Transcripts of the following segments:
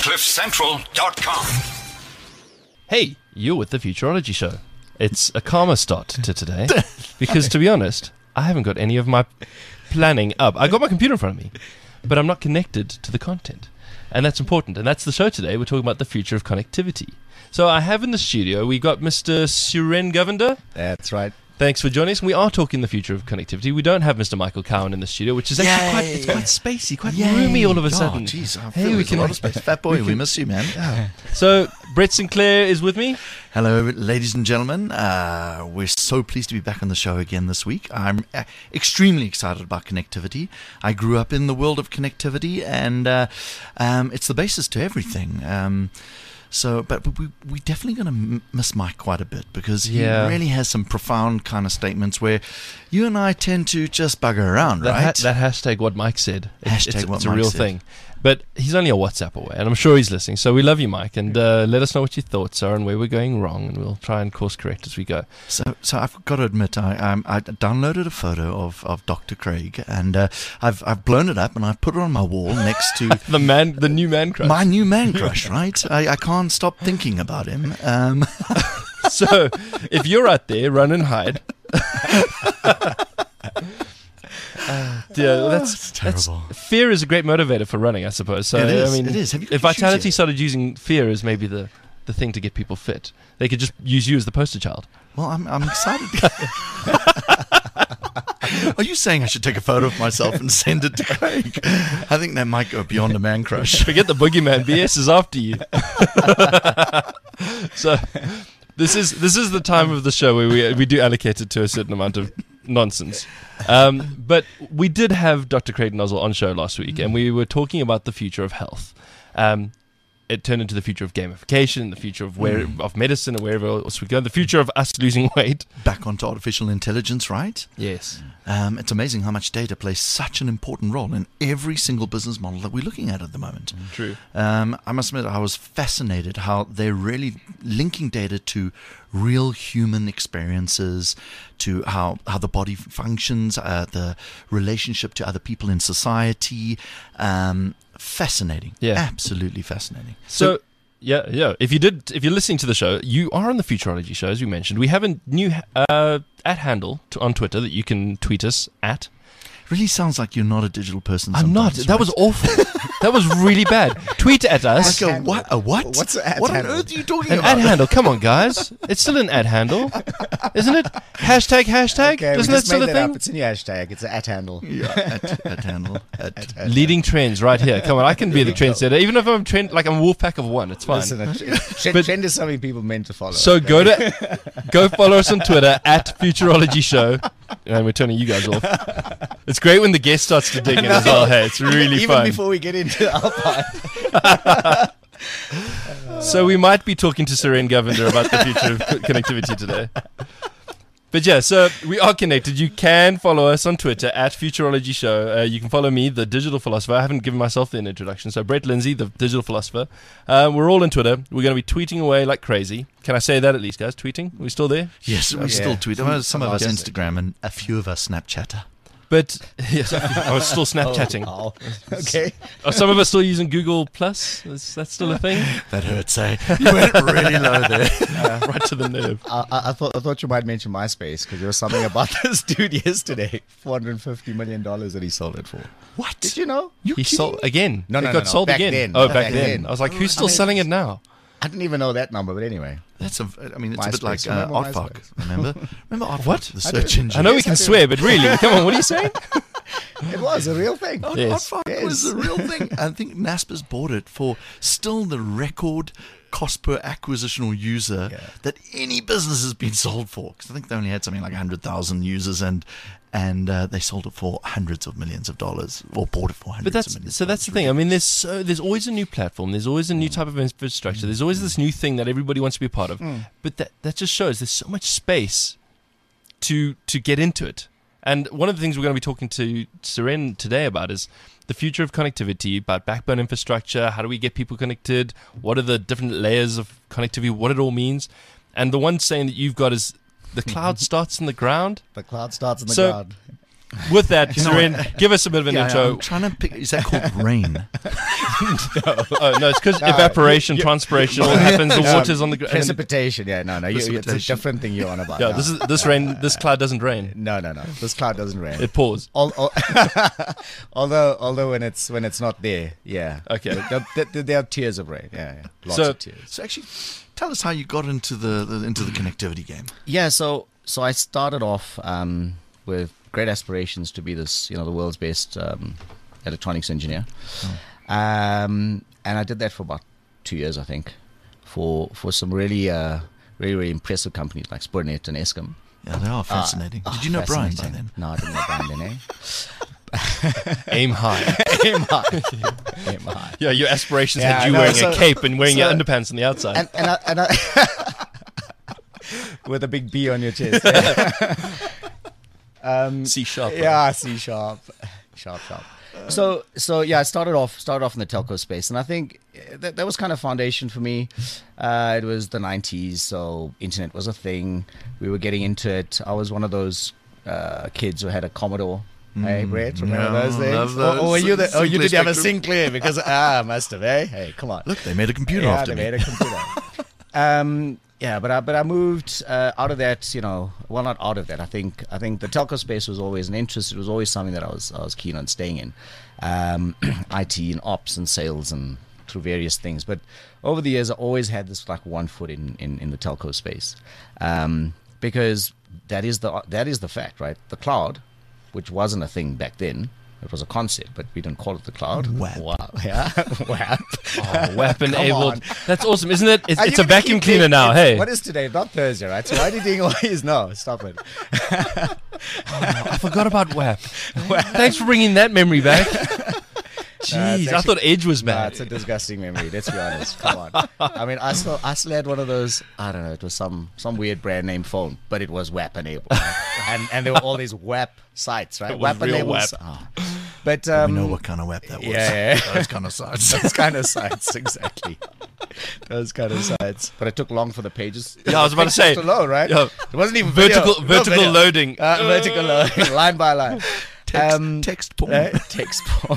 CliffCentral.com. Hey, you're with the Futurology Show. It's a calmer start to today because, to be honest, I haven't got any of my planning up. I got my computer in front of me, but I'm not connected to the content. And that's important. And that's the show today. We're talking about the future of connectivity. So I have in the studio, we got Mr. Suren Govender. That's right. Thanks for joining us. We are talking the future of connectivity. We don't have Mr. Michael Cowan in the studio, which is actually quite spacey, quite roomy all of a sudden. Geez, Hey, we can a lot of space. Fat boy, we miss you, man. Yeah. So Brett Sinclair is with me. Hello, ladies and gentlemen. We're so pleased to be back on the show again this week. I'm extremely excited about connectivity. I grew up in the world of connectivity, and it's the basis to everything. But we're definitely going to miss Mike quite a bit because he really has some profound kind of statements where you and I tend to just bugger around, right? That hashtag what Mike said. It's what a Mike real said. thing. But he's only a WhatsApp away, and I'm sure he's listening. So we love you, Mike, and let us know what your thoughts are and where we're going wrong, and we'll try and course correct as we go. So I've got to admit, I downloaded a photo of Dr. Craig, and I've blown it up and I've put it on my wall next to the new man crush. My new man crush, right? I can't stop thinking about him. So if you're out there, run and hide. That's terrible. Fear is a great motivator for running, I suppose. So It is, I mean, it is. Have you got if your shoes Vitality yet? started using fear as maybe the thing to get people fit, they could just use you as the poster child. Well, I'm excited. Are you saying I should take a photo of myself and send it to Craig? I think that might go beyond a man crush. Forget the boogeyman. BS is after you. So this is the time of the show where we do allocate it to a certain amount of nonsense. But we did have Dr. Craig Nozzle on show last week, and we were talking about the future of health. It turned into the future of gamification, the future of of medicine, and wherever else we go. The future of us losing weight. Back onto artificial intelligence, right? Yes. It's amazing how much data plays such an important role in every single business model that we're looking at the moment. True. I must admit, I was fascinated how they're really linking data to real human experiences, to how the body functions, the relationship to other people in society. Fascinating. Yeah. Absolutely fascinating. So if you're listening to the show, you are on the Futurology Show, as we mentioned. We have a new @ handle on Twitter that you can tweet us at. Really sounds like you're not a digital person. I'm not. sometimes, That right? was awful. That was really bad. Tweet at us. Like a what? A what? What's an What on handle? earth are you talking An about? handle. Come on, guys. It's still an handle, isn't it? Hashtag. Okay, Isn't we that just still made a that thing? up. It's a new hashtag. It's an @handle. Yeah, at handle. Leading trends right here. Come on, I can be the trendsetter. Even if I'm a Wolfpack of one, it's fine. Listen, trend is something people meant to follow. So go follow us on Twitter at Futurology Show. And we're turning you guys off. It's great when the guest starts to dig in as well. Hey, it's really even fun. before we get into our part. So we might be talking to Suren Govender about the future of connectivity today. But yeah, so we are connected. You can follow us on Twitter at Futurology Show. You can follow me, the Digital Philosopher. I haven't given myself an introduction. So Brett Lindsay, the Digital Philosopher. We're all on Twitter. We're going to be tweeting away like crazy. Can I say that at least, guys? Tweeting? Are we still there? Yes, we still tweet. Some of us Instagram and a few of us Snapchatter. But yes, I was still Snapchatting. Oh, okay. Are some of us still using Google Plus? Is that still a thing? That hurts, eh? You went really low there. Right to the nerve. I thought you might mention MySpace because there was something about this dude yesterday. $450 million that he sold it for. What? Did you know? He sold again. No, it no, got no. sold Back again. then. Oh, Back back then. then. I was like, who's still selling it now? I didn't even know that number, but anyway. It's a bit like MySpace. Remember Aardvark. MySpace? Remember Aardvark? What? The search engine. I know we Yes, can I do. swear, but really, come on, what are you saying? It was a real thing. Yes. Aardvark was a real thing. I think Naspers bought it for still the record cost per acquisitional user that any business has been sold for. Because I think they only had something like 100,000 users, and they sold it for hundreds of millions of dollars, or bought it for hundreds of millions. That's the thing. I mean, there's always a new platform. There's always a new type of infrastructure. There's always this new thing that everybody wants to be a part of. But that just shows there's so much space to get into it. And one of the things we're going to be talking to Suren today about is the future of connectivity, about backbone infrastructure. How do we get people connected? What are the different layers of connectivity? What it all means? And the one saying that you've got is the cloud starts in the ground. The cloud starts in the So- ground. with that, Suren, give us a bit of an intro. I'm trying to pick. Is that called rain? Oh no, it's because evaporation, transpiration, all happens. The water's on the ground. Precipitation. Yeah, no. It's a different thing you're on about. Yeah, now. this cloud doesn't rain. No. This cloud doesn't rain. It pours. Although when it's not there, yeah. Okay. There are tears of rain. Yeah. Lots of tears. So actually, tell us how you got into the connectivity game. Yeah. So I started off with great aspirations to be this, the world's best electronics engineer. And I did that for about 2 years, I think, for some really impressive companies like Spurnet and Eskom. Yeah, they are fascinating. Did you know Brian by then? No, I didn't know Brian then, eh? Aim high. Aim high. Yeah, your aspirations had you wearing a cape and wearing your underpants on the outside. And I with a big B on your chest. C sharp. Yeah, C sharp. Sharp. So yeah, I started off in the telco space, and I think that was kind of foundation for me. It was the 90s, so internet was a thing. We were getting into it. I was one of those kids who had a Commodore. Hey, Brett, remember those things? Or you did have a Sinclair because must have, eh? Hey, come on. Look, they made a computer after me. They made a computer. Yeah, but I moved out of that. Well, not out of that. I think the telco space was always an interest. It was always something that I was keen on staying in, IT and ops and sales and through various things. But over the years, I always had this like one foot in the telco space, because that is the fact, right? The cloud, which wasn't a thing back then. It was a concept, but we didn't call it the cloud. WAP. Wow. Yeah. WAP. Oh, WAP enabled. That's awesome, isn't it? It's a vacuum cleaner now. Hey. What is today? Not Thursday, right? So why are you doing all these? No, stop it. I forgot about WAP. Thanks for bringing that memory back. Jeez, I thought Edge was bad. It's a disgusting memory. Let's be honest. Come on. I mean, I still had one of those. I don't know. It was some weird brand name phone, but it was WAP enabled, right? and there were all these WAP sites, right? WAP enabled. Oh. But we know what kind of WAP that was. Yeah. Those kind of sites. Those kind of sites, exactly. Those kind of sites. But it took long for the pages. Yeah, I was about to say. To load, right? Yeah. It wasn't even vertical video. loading. Vertical loading, line by line. Text porn. Text porn.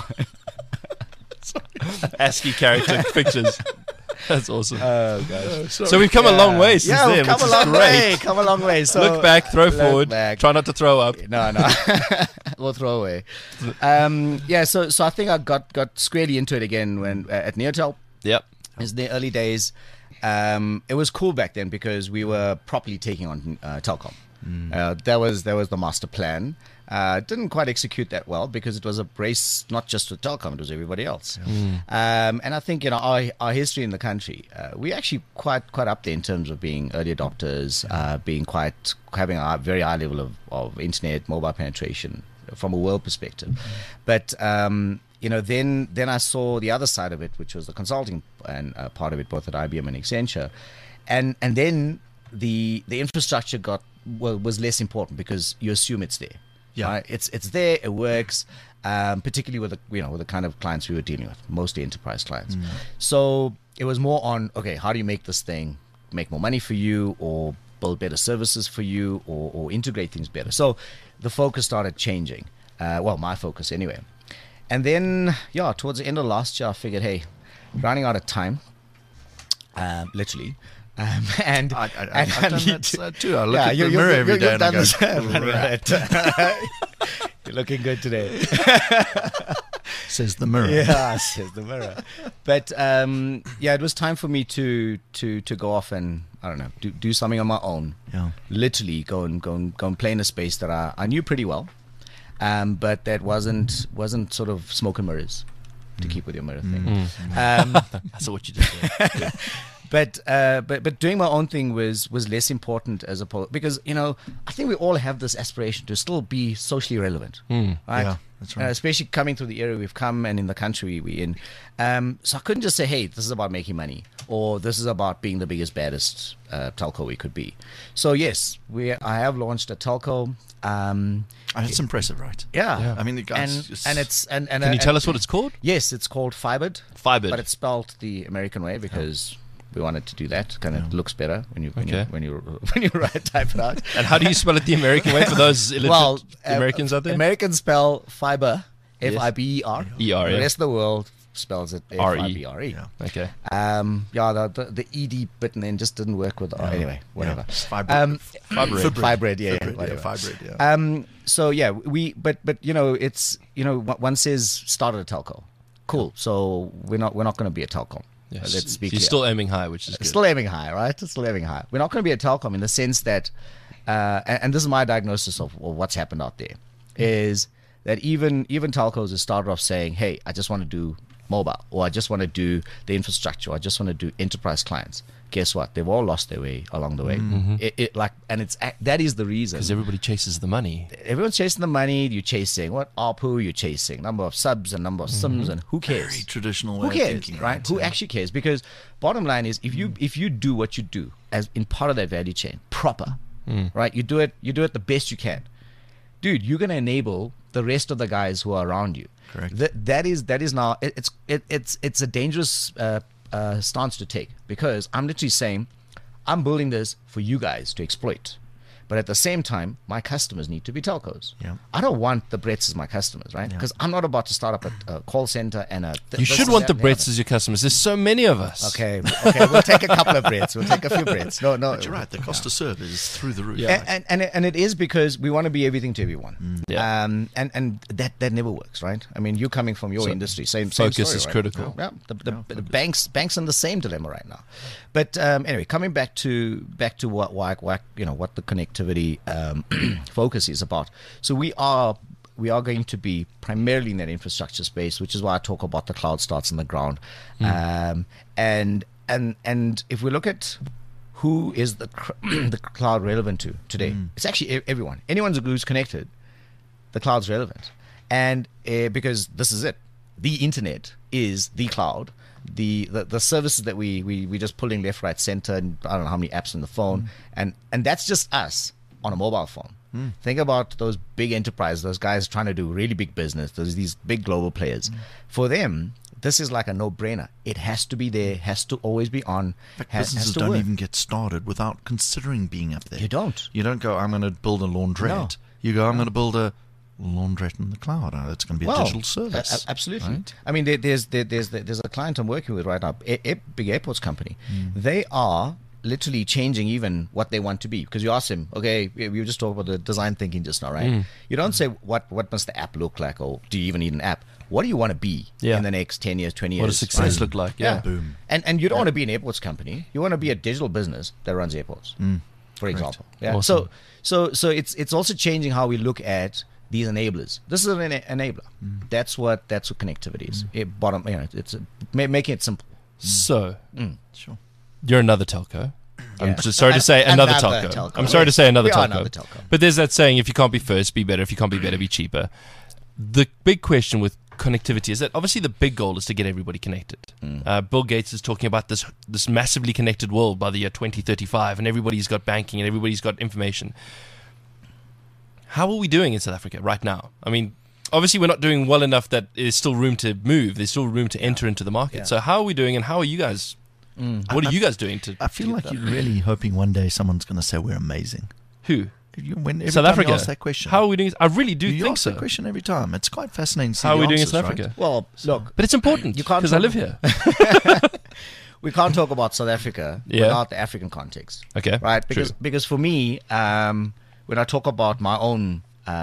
ASCII character pictures. That's awesome. Oh gosh. So we've come a long way since then, come which a is long great. way. Come a long way. So look back, throw forward. Back. Try not to throw up. No. We'll throw away. So I think I got squarely into it again when at Neotel. Yep. It was the early days. It was cool back then because we were properly taking on Telkom. That was the master plan. Didn't quite execute that well because it was a race not just with Telkom, it was everybody else. And I think our history in the country, we actually quite up there in terms of being early adopters, having a very high level of internet mobile penetration from a world perspective. But then I saw the other side of it, which was the consulting and part of it, both at IBM and Accenture, and then the infrastructure was less important because you assume it's there. Yeah, right? It's there. It works, particularly with the kind of clients we were dealing with, mostly enterprise clients. So it was more on how do you make this thing make more money for you, or build better services for you, or integrate things better. So the focus started changing. My focus anyway. And then towards the end of last year, I figured, hey, running out of time, literally. And I've done that too. I look at the mirror every day and I go, you're looking good today. Says the mirror. Yeah, says the mirror. But it was time for me to go off and I don't know, do something on my own. Yeah, literally go and play in a space that I knew pretty well, but that wasn't sort of smoke and mirrors. To keep with your mirror thing. That's what you just said. But doing my own thing was less important as opposed, because I think we all have this aspiration to still be socially relevant, right? Yeah, that's right. Especially coming through the era we've come and in the country we're in. So I couldn't just say, hey, this is about making money, or this is about being the biggest, baddest telco we could be. So yes, I have launched a telco. It's impressive, right? Yeah. I mean, the guys. Can you tell us what it's called? Yes, it's called Fibered. Fibered. But it's spelled the American way because we wanted to do that. Kind of looks better when you Okay. when you type it out. And how do you spell it the American way for those illiterate Americans out there? Americans spell fiber Yes. Fiber. ER, The yeah. rest of the world spells it Fibre. Yeah. Okay. The ed bit and then just didn't work with the anyway, whatever. Fibroid. Fibroid, yeah, Fibroid, whatever. fibroid, yeah. So yeah, but it's one says started a telco, cool. So we're not going to be a telecom. Yes. Let's be So you're clear. still aiming high, which is good. Still aiming high, right? Still aiming high. We're not going to be a telecom in the sense that, and this is my diagnosis of what's happened out there, is that even telcos have started off saying, hey, I just want to do mobile, or I just want to do the infrastructure, or I just want to do enterprise clients. Guess what? They've all lost their way along the way. That is the reason. Because everybody chases the money. Everyone's chasing the money. You're chasing what ARPU? You're chasing number of subs and number of SIMs, and who cares? Very traditional Who way of cares, thinking, right? Who actually cares? Because bottom line is, if you do what you do as in part of that value chain proper, right? You do it the best you can, dude. You're gonna enable the rest of the guys who are around you. Correct. That is now it's a dangerous stance to take, because I'm literally saying I'm building this for you guys to exploit. But at the same time, my customers need to be telcos. Yeah. I don't want the Bretts as my customers, right? Because I'm not about to start up a call center and You should want the Bretts as your customers. There's so many of us. Okay, we'll take a couple of Bretts. We'll take a few Bretts. No, But you're right. The cost to serve is through the roof. Yeah. And it is because we want to be everything to everyone. Yeah. And that never works, right? I mean, you coming from your So industry, same focus story, is right? critical. Yeah. The banks in the same dilemma right now. But anyway, coming back to what the connectivity focus is about. So we are going to be primarily in that infrastructure space, which is why I talk about the cloud starts in the ground. And if we look at who is the cloud relevant to today, it's actually everyone. Anyone who's connected, the cloud's relevant. And because this is it, the internet is the cloud. The services that we just pulling left, right, center, and I don't know how many apps on the phone, and that's just us on a mobile phone. Think about those big enterprises, those guys trying to do really big business, these big global players. For them, this is like a no-brainer. It has to be there, has to always be on. In fact, has businesses to don't work. even get started without considering being up there. You don't. You don't go, I'm going to build a laundrette. No. You go, I'm going to build a laundrette in the cloud. It's going to be a digital service. Absolutely. right? I mean, there's a client I'm working with right now, big airports company. They are literally changing even what they want to be, because you ask them, okay, we were just talking about the design thinking just now, right? You don't say what must the app look like, or do you even need an app? What do you want to be Yeah. in the next 10 years, 20 years? What does success right? look like? Yeah. Boom. And you don't want to be an airports company. You want to be a digital business that runs airports, for example. Yeah. Awesome. So it's also changing how we look at these enablers. This is an enabler. That's what connectivity is. Making it simple. So, Sure. you're another telco. Yeah. I'm just sorry to say another Another telco. telco. I'm sorry to say another We are telco. another telco. But there's that saying, if you can't be first, be better. If you can't be better, be cheaper. The big question with connectivity is that obviously the big goal is to get everybody connected. Bill Gates is talking about this massively connected world by the year 2035, and everybody's got banking and everybody's got information. How are we doing in South Africa right now? I mean, obviously we're not doing well enough that there's still room to move. There's still room to enter into the market. Yeah. So how are we doing, and how are you guys? What are you guys doing to? I feel to like get that? you're really hoping one day someone's going to say we're amazing. Who? When every South time Africa. you ask that question. How are we doing? I really do you think ask so. that question every time. It's quite fascinating to see How are the we doing in answers, South right? Africa? Well, look, But it's important You can't because I talk- live here. we can't talk about South Africa Yeah. without the African context. Okay, Right? true. Because for me, when I talk about my own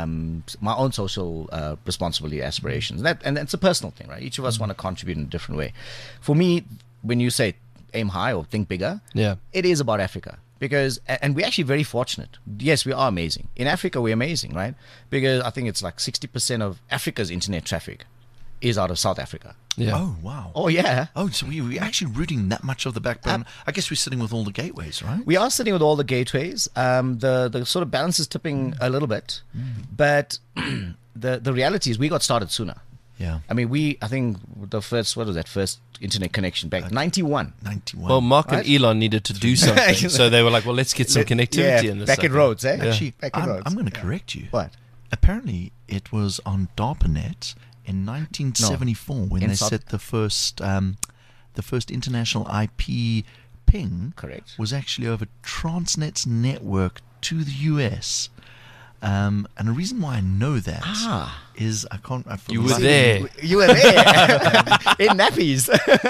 social responsibility aspirations, and it's a personal thing, right? Each of us want to contribute in a different way. For me, when you say aim high or think bigger, Yeah. it is about Africa. Because, and we're actually very fortunate. Yes, we are amazing. In Africa, we're amazing, right? Because I think it's like 60% of Africa's internet traffic is out of South Africa. Yeah. Oh, wow. Oh, yeah. Oh, so we're actually rooting that much of the backbone. I guess we're sitting with all the gateways, right? We are sitting with all the gateways. The sort of balance is tipping a little bit. But the reality is we got started sooner. Yeah. I mean, I think the first internet connection back, 91. 91. Well, Mark Right? and Elon needed to do something, so they were like, "Well, let's get some connectivity in this." back in sucker." roads, eh? Yeah. Actually, Back in roads. I'm going to correct you. What? Apparently, it was on DARPANET in 1974 when In they South- set the first international IP ping Correct. was actually over Transnet's network to the US. And the reason why I know that is I can't. You were there. You were there in nappies.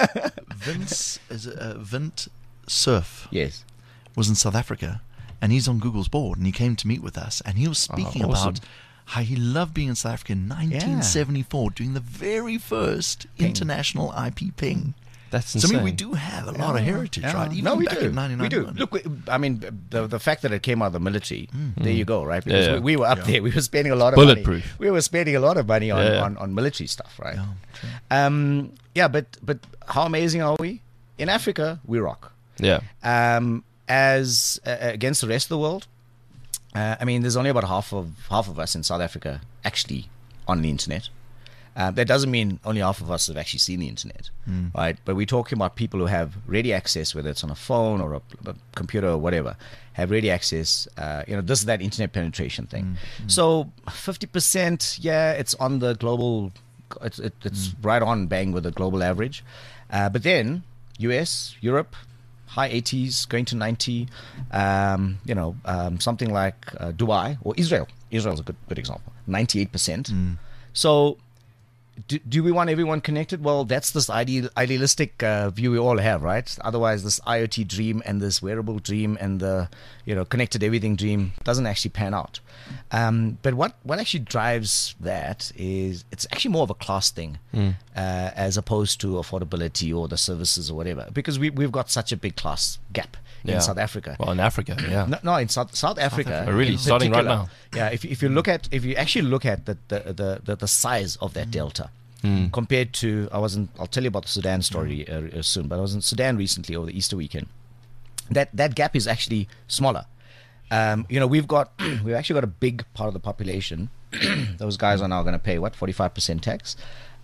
Vint Cerf Yes. was in South Africa, and he's on Google's board, and he came to meet with us, and he was speaking awesome. about how he loved being in South Africa in 1974, doing the very first international IP ping. That's So insane. I mean, we do have a lot of heritage, right? Even No, we back do. in 99. We do. Look, I mean, the fact that it came out of the military, there you go, right? Yeah, Because yeah. we were up there. We were spending a lot of Bulletproof. money. We were spending a lot of money on, Yeah. on military stuff, right? Yeah, But how amazing are we? In Africa, we rock. Yeah. As against the rest of the world, I mean, there's only about half of us in South Africa actually on the internet. That doesn't mean only half of us have actually seen the internet, right? But we're talking about people who have ready access, whether it's on a phone or a computer or whatever, have ready access. This is that internet penetration thing. So 50%, yeah, it's on the global. It's right on bang with the global average. But then US, Europe, high 80s, going to 90. Something like Dubai or Israel. Israel's a good example. 98%. So. Do we want everyone connected? Well, that's this idealistic view we all have, right? Otherwise, this IoT dream and this wearable dream and the connected everything dream doesn't actually pan out. But what actually drives that is it's actually more of a class thing as opposed to affordability or the services or whatever, because we've got such a big class gap in South Africa. Well, in Africa, yeah. No, in South Africa. Africa. Really, in starting right particular. now. Yeah, if you actually look at the size of that delta compared to I'll tell you about the Sudan story soon, but I was in Sudan recently over the Easter weekend. That gap is actually smaller. We've actually got a big part of the population. Those guys are now going to pay 45% tax,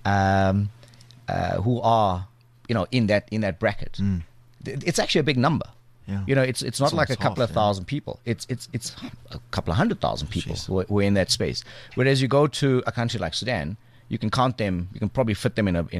who are in that bracket. It's actually a big number. Yeah. It's not like a couple of thousand people. It's a couple of 100,000 people who are in that space. Whereas you go to a country like Sudan, you can count them. You can probably fit them in a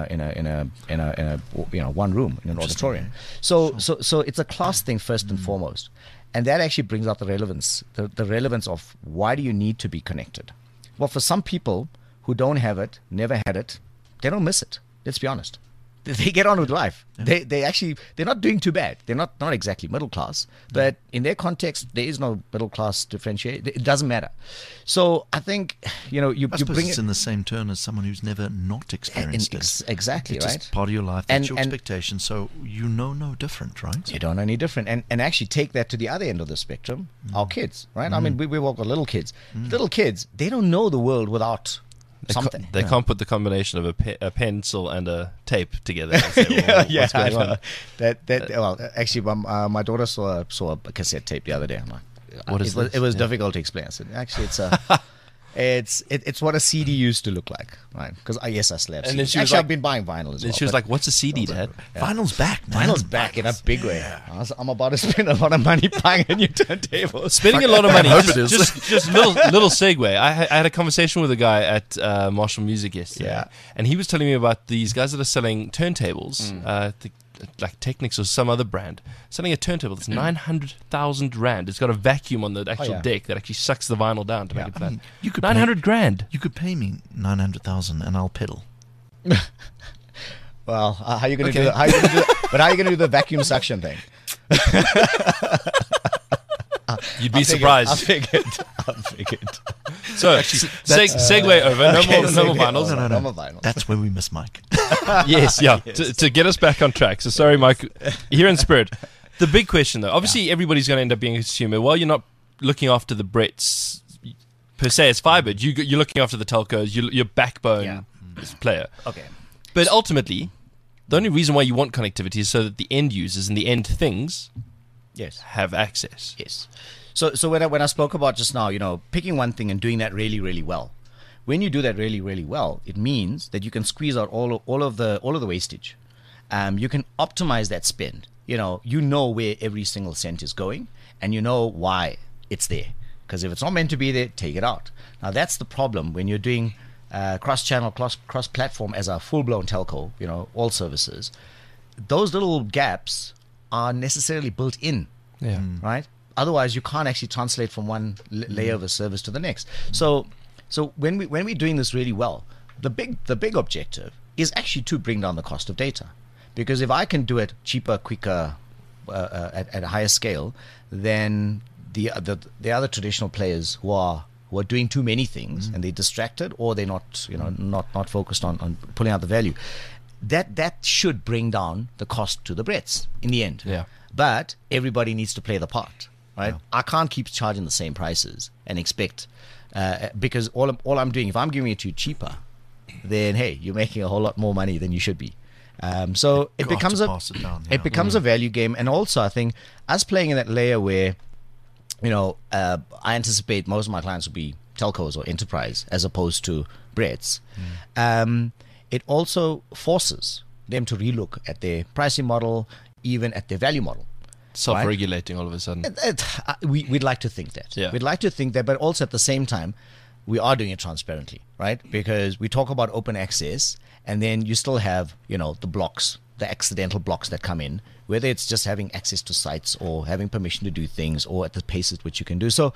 one room in an auditorium. So it's a class thing first and foremost, and that actually brings out the relevance of why do you need to be connected? Well, for some people who don't have it, never had it, they don't miss it. Let's be honest. They get on with life. Yeah. They're not doing too bad. They're not exactly middle class, but in their context, there is no middle class differentiate. It doesn't matter. So I think you bring it's it in the same turn as someone who's never not experienced it. Exactly, it's right? just part of your life. That's your expectation. So no different, right? You don't know any different. And actually take that to the other end of the spectrum. Our kids, right? I mean, we've all got little kids. Little kids, they don't know the world without something. They can't put the combination of a pencil and a tape together. And say, what's going on? Well, actually, my daughter saw a cassette tape the other day. I'm like, what is this? It was difficult to explain. I said, actually, it's what a CD used to look like, right? Because I slap. And then she was I've been buying vinyl as well. And she was like, "What's a CD, Dad?" Vinyl's back, man. Vinyl's back in a big way. I'm about to spend a lot of money buying a new turntable. Spending a lot of money. Just little segue. I had a conversation with a guy at Marshall Music yesterday, and he was telling me about these guys that are selling turntables. Like Technics or some other brand, selling a turntable that's 900,000 rand. It's got a vacuum on the actual deck that actually sucks the vinyl down to make it flat. You could 900 grand. You could pay me 900,000 and I'll pedal. Well, how are you going to do that? How are you going to do the vacuum suction thing? You'd be surprised. I figured. So, segue over. No more vinyls. No. more vinyls. That's where we miss Mike. Yes. To get us back on track. So, sorry, Mike. Here in spirit. The big question, though. Obviously, everybody's going to end up being a consumer. While you're not looking after the Brits per se as fibered, you're looking after the telcos, your backbone player. Okay. But ultimately, the only reason why you want connectivity is so that the end users and the end things have access. Yes. So when I spoke about just now, picking one thing and doing that really, really well. When you do that really, really well, it means that you can squeeze out all of the wastage. You can optimize that spend. You know where every single cent is going, and you know why it's there. Because if it's not meant to be there, take it out. Now that's the problem when you're doing cross-channel, cross-platform as a full-blown telco. All services. Those little gaps are necessarily built in, Yeah. right? Otherwise, you can't actually translate from one layer of a service to the next. So when we're doing this really well, the big objective is actually to bring down the cost of data, because if I can do it cheaper, quicker, at a higher scale, then the other traditional players who are doing too many things and they're distracted, or they're not not focused on pulling out the value, that should bring down the cost to the Brits in the end. Yeah. But everybody needs to play the part, right? I can't keep charging the same prices and expect because all I'm doing, if I'm giving it to you cheaper, then hey, you're making a whole lot more money than you should be. So it Got becomes to pass it down, yeah. it becomes a value game. And also I think us playing in that layer where, I anticipate most of my clients will be telcos or enterprise as opposed to Brits. It also forces them to relook at their pricing model, even at their value model. Self-regulating all of a sudden. We'd like to think that. Yeah. We'd like to think that, but also at the same time, we are doing it transparently, right? Because we talk about open access, and then you still have, the blocks, the accidental blocks that come in, whether it's just having access to sites or having permission to do things, or at the pace at which you can do so.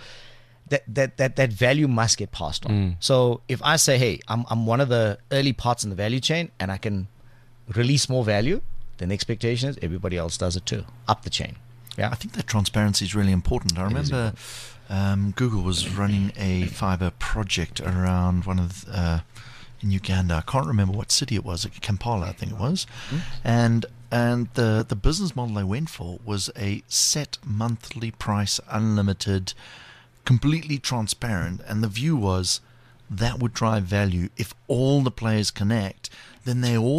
That value must get passed on. So if I say, hey, I'm one of the early parts in the value chain, and I can release more value, then the expectation is everybody else does it too, up the chain. Yeah, I think that transparency is really important. I remember Google was running a fiber project around one of in Uganda. I can't remember what city it was. Kampala, I think it was. And the business model they went for was a set monthly price, unlimited, completely transparent. And the view was that would drive value. If all the players connect, then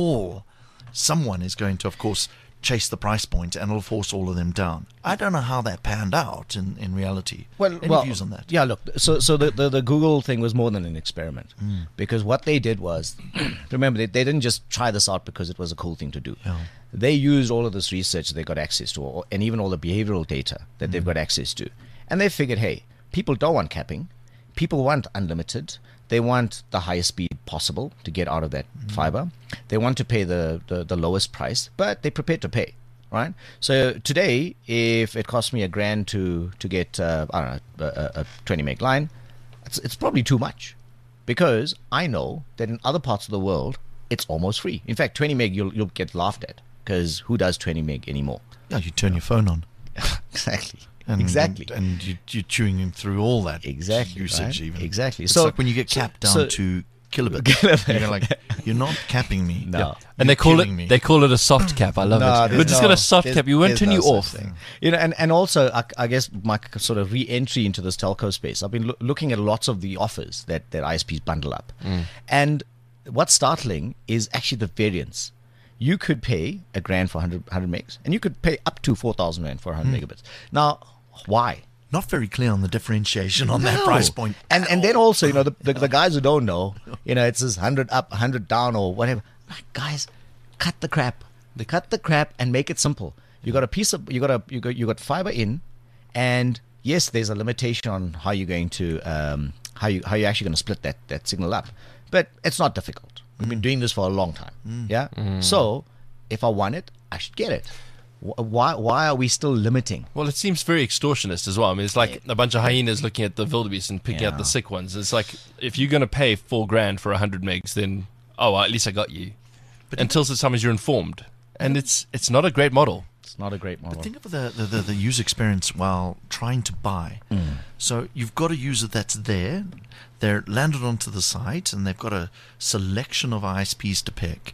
someone is going to, of course, chase the price point, and it'll force all of them down. I don't know how that panned out in reality. Any views on that? Yeah, look, so the Google thing was more than an experiment, because what they did was, remember, they didn't just try this out because it was a cool thing to do. Yeah. They used all of this research they got access to, and even all the behavioral data that they've got access to, and they figured, hey, people don't want capping, people want unlimited. They want the highest speed possible to get out of that fiber. They want to pay the lowest price, but they're prepared to pay, right? So today, if it costs me $1,000 to get a 20 meg line, it's probably too much, because I know that in other parts of the world it's almost free. In fact, 20 meg you'll get laughed at, because who does 20 meg anymore? Yeah, you turn your phone on. Exactly. Exactly. And you're chewing him through all that usage, right? Even. Exactly. It's like when you get capped down to kilobits. You're like, you're not capping me. No. Yeah. And they call it a soft cap. I love it. We're just going to soft cap. You won't turn you off. And also, I guess my sort of re-entry into this telco space, I've been looking at lots of the offers that ISPs bundle up. And what's startling is actually the variance. You could pay $1,000 for 100 megs, and you could pay up to 4,000 Rand for 100 megabits. Now, why? Not very clear on the differentiation on that price point. And then also, the guys who don't know, it's this 100 up, 100 down, or whatever. Like, guys, cut the crap. Cut the crap and make it simple. You got you got fiber in, and yes, there's a limitation on how you're going to how you're actually going to split that signal up, but it's not difficult. We've been doing this for a long time. Yeah. So if I want it, I should get it. Why are we still limiting? Well, it seems very extortionist as well. I mean, it's like a bunch of hyenas looking at the wildebeest and picking out the sick ones. It's like, if you're going to pay $4,000 for 100 megs, then at least I got you. But until such time as you're informed, and it's not a great model. It's not a great model. But think of the user experience while trying to buy. So you've got a user that's there. They're landed onto the site, and they've got a selection of ISPs to pick,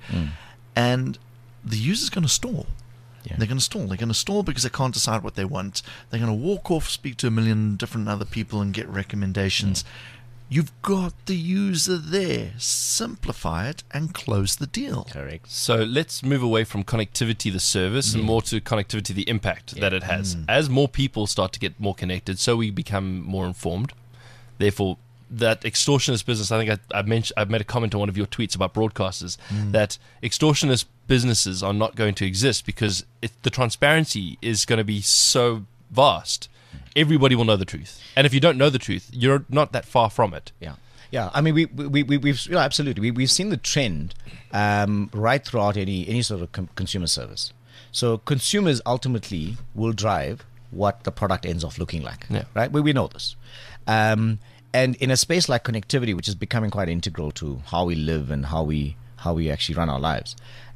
and the user's going to stall. Yeah. They're going to stall. They're going to stall because they can't decide what they want. They're going to walk off, speak to a million different other people, and get recommendations. You've got the user there. Simplify it and close the deal. Correct. So let's move away from connectivity, the service, and more to connectivity, the impact that it has. As more people start to get more connected, so we become more informed. Therefore, that extortionist business, I think I made a comment on one of your tweets about broadcasters, that extortionist businesses are not going to exist because the transparency is going to be so vast. Everybody will know the truth. And if you don't know the truth, you're not that far from it. Yeah. I mean, we've absolutely. We've seen the trend right throughout any sort of consumer service. So consumers ultimately will drive what the product ends up looking like, Yeah. right? We know this. And in a space like connectivity, which is becoming quite integral to how we live and how we actually run our lives,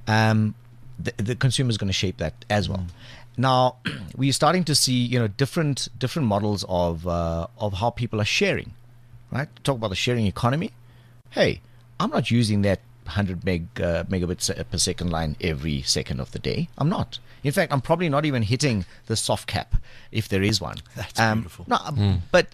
the consumer is going to shape that as well. Now, we're starting to see different models of how people are sharing, right? Talk about the sharing economy. Hey, I'm not using that 100 megabits per second line every second of the day. I'm not. In fact, I'm probably not even hitting the soft cap if there is one. That's beautiful. No, but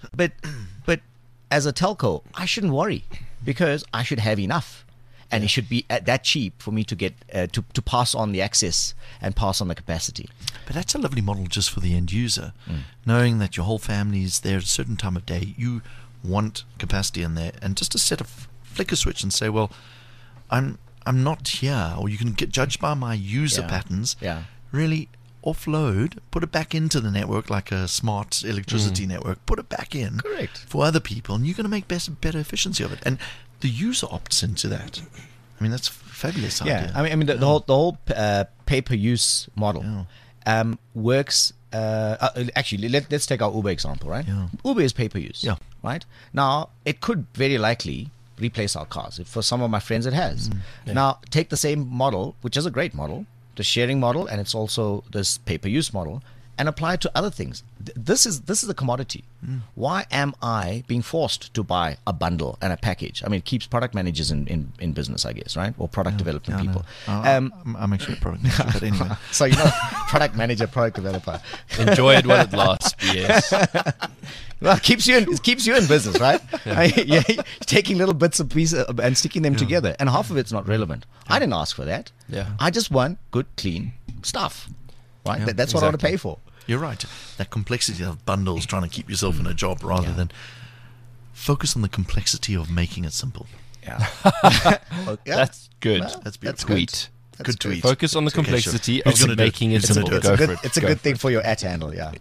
as a telco, I shouldn't worry because I should have enough, and it should be that cheap for me to get to pass on the access and pass on the capacity. But that's a lovely model just for the end user, knowing that your whole family is there at a certain time of day. You want capacity in there, and just to set a flicker switch and say, well, I'm not here, or you can get judged by my user patterns. Yeah. Really offload, put it back into the network like a smart electricity network. Put it back in, Correct, for other people, and you're going to make better efficiency of it. And the user opts into that. I mean, that's a fabulous idea. Yeah, I mean the whole pay-per-use model works. Actually, let's take our Uber example, right? Yeah. Uber is pay-per-use. Yeah. Right? Now, it could very likely replace our cars. For some of my friends, it has. Now, take the same model, which is a great model, the sharing model, and it's also this pay-per-use model, and apply it to other things. This is a commodity. Why am I being forced to buy a bundle and a package? I mean, it keeps product managers in business, I guess, right? Or product development people. I'm actually a product manager, but anyway. So product manager, product developer. Enjoy it while it lasts. Yes. Well, it keeps you in business, right? You're taking little bits of pieces and sticking them together, and half of it's not relevant. I didn't ask for that. Yeah. I just want good, clean stuff, right? Yeah, That's what I want to exactly. pay for. You're right. That complexity of bundles, trying to keep yourself in a job rather than focus on the complexity of making it simple. Yeah. That's good. Well, That's beautiful. Tweet. Good tweet. Focus on the Okay, sure. complexity Who's of gonna do it? making it Who's gonna simple. do it? Go for it. It's a Go good for thing for your at handle, yeah.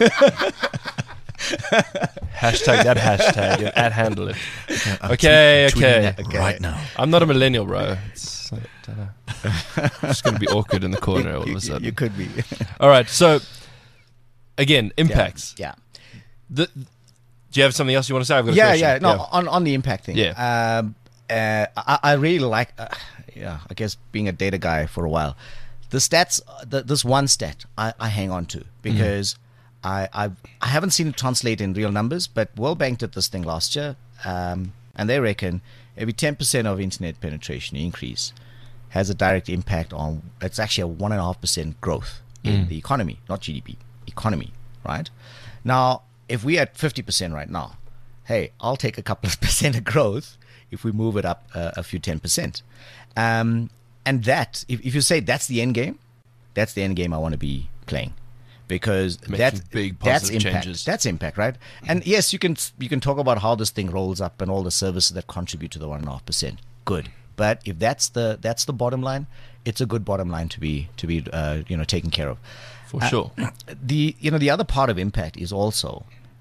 Hashtag that hashtag and handle it. I'm Okay, tweeting okay. that Okay. right now. I'm not a millennial, bro. It's, I don't know. I'm just going to be awkward in the corner all of a sudden. You could be. All right, so again, impacts. Yeah. Do you have something else you want to say? I've got a Yeah, question. yeah. No, on the impact thing. Yeah. I really like, I guess being a data guy for a while, the stats, this one stat I hang on to because I haven't seen it translate in real numbers, but World Bank did this thing last year, and they reckon every 10% of internet penetration increase has a direct impact on, it's actually a 1.5% growth in the economy, not GDP, economy, right? Now, if we're at 50% right now, hey, I'll take a couple of percent of growth if we move it up a few 10%. And that, if you say that's the end game, that's the end game I want to be playing. Because Making big that's positive impact. changes. That's impact, right? And yes, you can talk about how this thing rolls up and all the services that contribute to the 1.5%. Good, but if that's the bottom line, it's a good bottom line to be taken care of. For sure. The other part of impact is also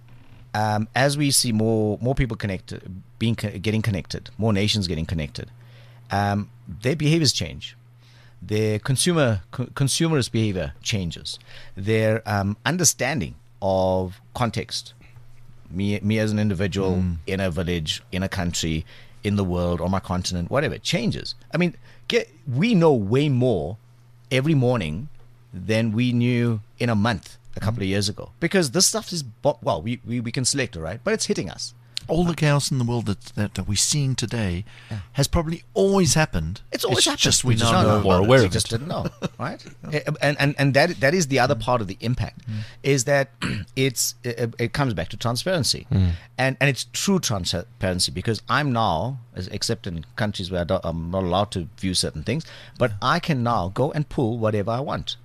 as we see more people getting connected, more nations getting connected, their behaviors change. Their consumerist behavior changes. Their understanding of context, me as an individual in a village, in a country, in the world, on my continent, whatever, changes. I mean, we know way more every morning than we knew in a month a couple of years ago, because this stuff is we can select it, right? But it's hitting us. All the chaos in the world that we're seeing today has probably always happened. It's always happened. Just we just now don't know more about it. aware We of just it. didn't know, right? And that is the other part of the impact, is that it comes back to transparency, and it's true transparency, because I'm now, except in countries where I'm not allowed to view certain things, but I can now go and pull whatever I want.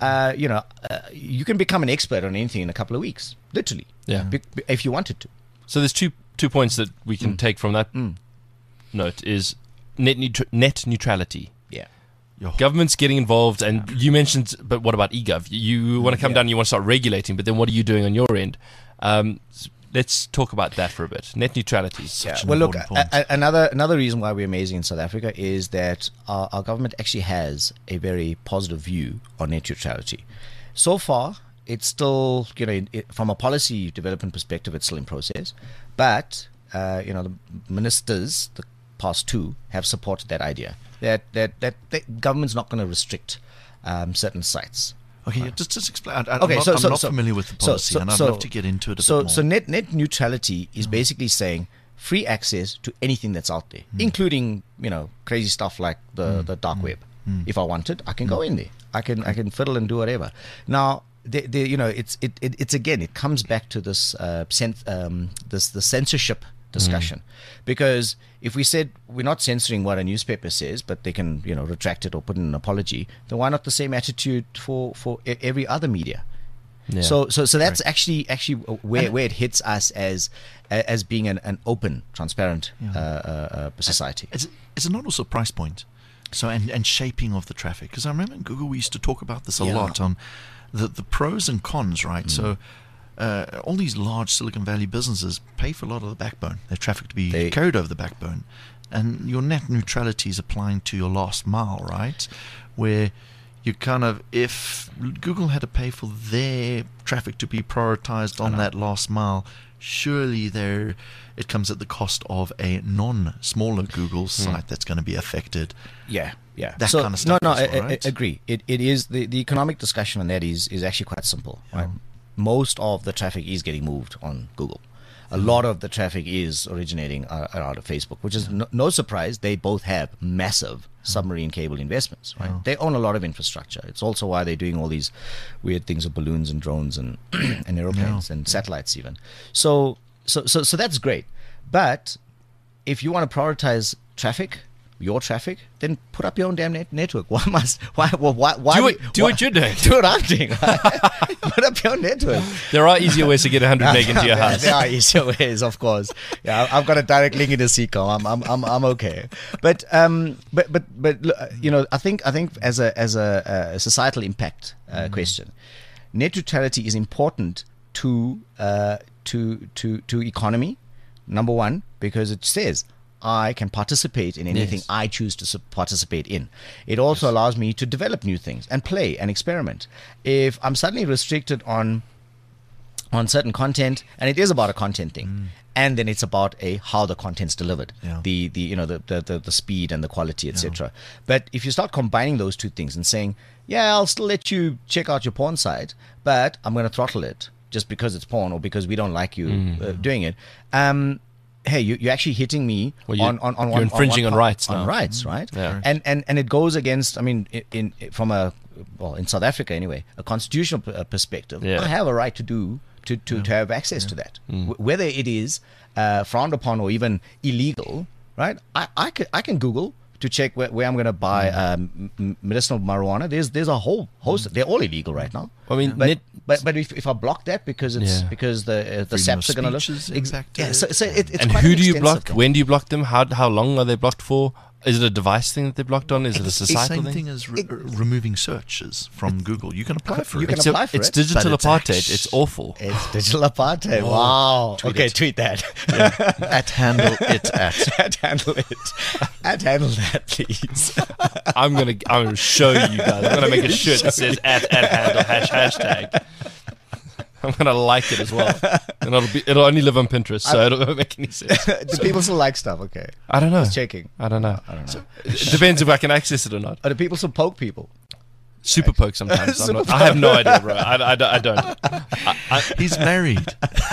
You can become an expert on anything in a couple of weeks, literally. Yeah. If you wanted to. So there's two points that we can take from that note is net neutrality. Yeah. Government's getting involved, and you mentioned, but what about eGov? You want to come down, you want to start regulating, but then what are you doing on your end? let's talk about that for a bit. Net neutrality. Such an Well, look, important point. another reason why we're amazing in South Africa is that our government actually has a very positive view on net neutrality. So far, it's still, from a policy development perspective, it's still in process. But, the ministers, the past two, have supported that idea that the government's not going to restrict certain sites. Okay, just explain. I'm Okay, not familiar with the policy, and I'd love to get into it a bit more. So net neutrality is basically saying free access to anything that's out there, including crazy stuff like the dark web. If I want it, I can go in there. I can fiddle and do whatever. Now, it's again, it comes back to this the censorship discussion, because if we said we're not censoring what a newspaper says, but they can retract it or put in an apology, then why not the same attitude for every other media? Yeah. So that's actually where it hits us as being an open, transparent society. Is it not also price point? So and shaping of the traffic, because I remember in Google we used to talk about this a lot on the pros and cons, right? So all these large Silicon Valley businesses pay for a lot of the backbone, their traffic to be carried over the backbone, and your net neutrality is applying to your last mile, right? Where you kind of, if Google had to pay for their traffic to be prioritized on that last mile, surely it comes at the cost of a smaller Google site that's going to be affected. Yeah. That kind of stuff. I agree. It is the economic discussion on that is actually quite simple, right? Most of the traffic is getting moved on Google. A lot of the traffic is originating out of Facebook, which is no surprise. They both have massive submarine cable investments, right? They own a lot of infrastructure. It's also why they're doing all these weird things of balloons and drones and and aeroplanes and satellites even. So that's great. But if you want to prioritize your traffic, then put up your own damn network. Why Do what you're doing. Do what I'm doing. Right? Put up your own network. There are easier ways to get 100 meg into your house. There are easier ways, of course. Yeah, I've got a direct link into Seacom. I'm okay. But look, I think as a societal impact question, net neutrality is important to economy. Number one, because it says I can participate in anything I choose to participate in. It also allows me to develop new things and play and experiment. If I'm suddenly restricted on certain content, and it is about a content thing, and then it's about how the content's delivered, the speed and the quality, etc. But if you start combining those two things and saying, I'll still let you check out your porn site, but I'm going to throttle it just because it's porn or because we don't like you doing it. Hey, you're actually hitting me on you're infringing on rights now. On rights, right? Yeah. And it goes against, I mean, in South Africa anyway, a constitutional perspective, I have a right to have access to that, whether it is frowned upon or even illegal, right? I can Google to check where I'm going to buy medicinal marijuana. There's a whole host. They're all illegal right now. I mean, but if I block that because the SAPs are going to look exactly. So it's and quite who do you block? extensive. When do you block them? How long are they blocked for? Is it a device thing that they're blocked on? Is it a It's the societal same thing as removing searches from Google. You can apply for You it. can apply for It's it, digital but it's apartheid. It's awful. It's digital apartheid. Wow. Okay, tweet that. At handle it at. At handle it. At handle that, please. I'm gonna show you guys. I'm gonna make a shirt that says at handle hashtag. I'm gonna like it as well, and it'll only live on Pinterest, so it won't make any sense. Do people still like stuff? Okay. I don't know. Just checking. I don't know. I don't know. It depends if I can access it or not. Do people still poke people? Super poke sometimes. I have no idea, bro. I don't. He's married.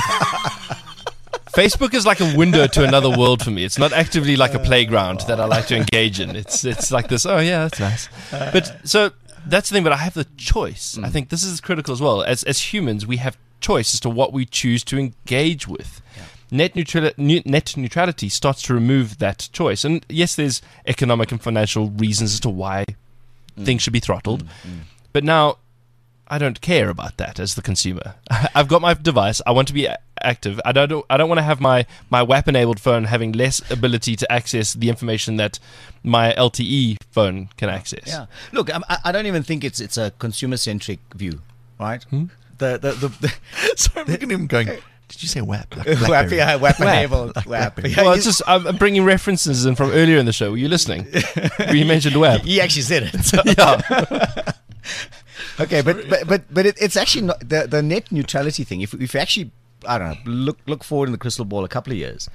Facebook is like a window to another world for me. It's not actively like a playground that I like to engage in. It's like this. Oh yeah, that's nice. But so that's the thing. But I have the choice. I think this is critical as well. As humans, we have choice as to what we choose to engage with. Net neutrality starts to remove that choice. And yes, there's economic and financial reasons as to why things should be throttled. But now I don't care about that as the consumer. I've got my device. I want to be active. I don't want to have my WAP-enabled phone having less ability to access the information that my LTE phone can access. Yeah. Look, I don't even think it's a consumer-centric view, right? Sorry, I'm looking at him going, Did you say WAP? Like WAP, Blackberry? yeah, WAP enabled. WAP. Blackberry. Yeah, Well, it's just I'm bringing references in from earlier in the show. Were you listening? You mentioned web. he actually said it. So. Yeah. Okay, but it's actually not the net neutrality thing. If you actually, I don't know, look forward in the crystal ball a couple of years,